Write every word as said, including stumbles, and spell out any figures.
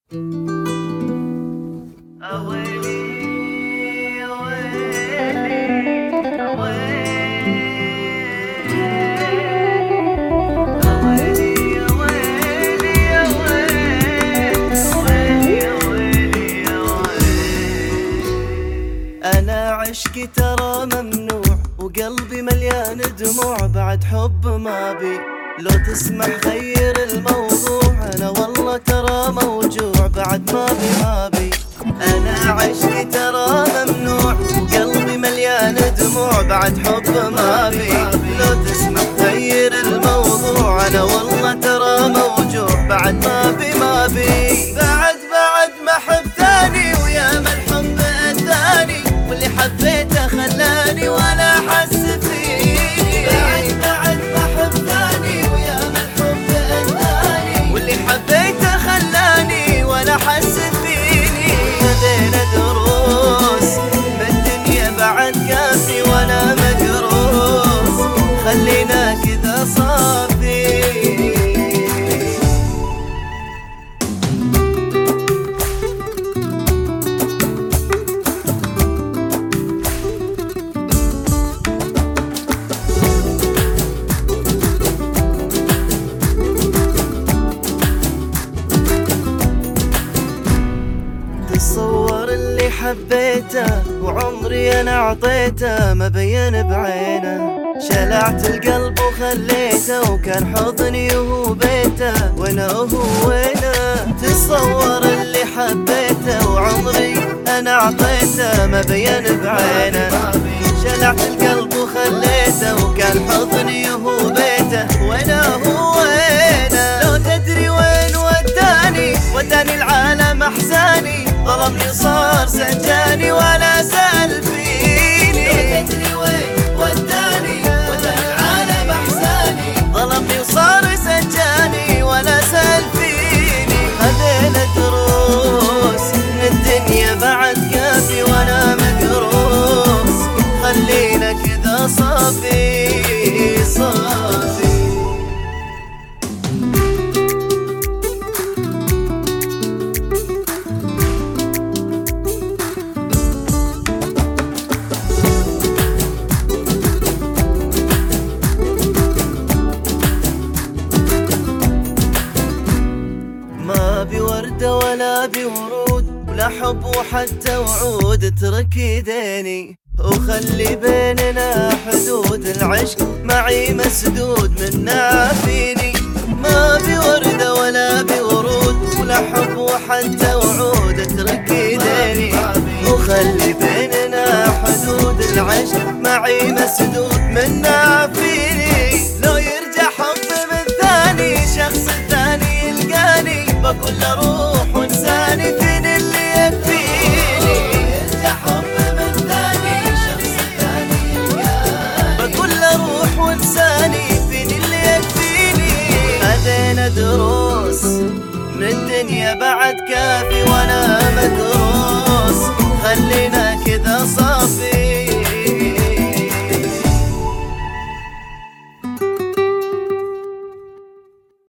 أنا عشقي ترى ممنوع وقلبي مليان دموع، بعد حب ما بي لو تسمح غير الموضوع. أنا والله ترى موجوع بعد ما بي ما بي. أنا عشقي ترى ممنوع وقلبي مليان دموع، بعد حب ما بي لو تسمح غير الموضوع. أنا والله ترى موجوع بعد ما بي ما بي. بعد بعد ما حب ثاني ويا ما الحب الثاني، واللي حبيته خلاني ولا حس فيني. بعد بعد ما حب ثاني ويا ما الحب الثاني، واللي حبيته خلاني ولا حس فيني. خذينا دروس بالدنيا بعد كافي وانا مدروس، خلينا كذا صافي. تصور اللي حبيته وعمري انا اعطيته ما بين بعينه، شلعت القلب وخليته وكان حضني وهو بيته وانا وهو وينه. تصور اللي حبيته وعمري انا اعطيته ما بين بعينه، شلعت القلب وخليته وكان حضني وهو بيته وانا وهو وينه. لو تدري وين وداني وداني العالم احزاني، ظلمني صار سجاني ولا سأل فيني. لو تدري وين وداني وداني العالم احزاني، ظلمني وصار سجاني ولا سأل فيني. خذينا دروس من الدنيا بعد كافي وانا مدروس، خلينا كذا صافي صافي. ما بي وردة ولا بي ورود ولا حب وحتى وعود، اترك ايديني وخلي بيننا حدود. العشق معي مسدود منا فيني. ما بي وردة ولا بي ورود ولا حب وحتى وعود، اترك ايديني وخلي بيننا حدود. العشق معي مسدود منا فيني. لو يرجع حب من ثاني شخص ثاني يلقاني، بقول له روح وانساني فين اللي يكفيني. يرجع حب من ثاني شخص ثاني يلقاني، بقول له روح وانساني فين اللي يكفيني. خذينا دروس من الدنيا بعد كافي.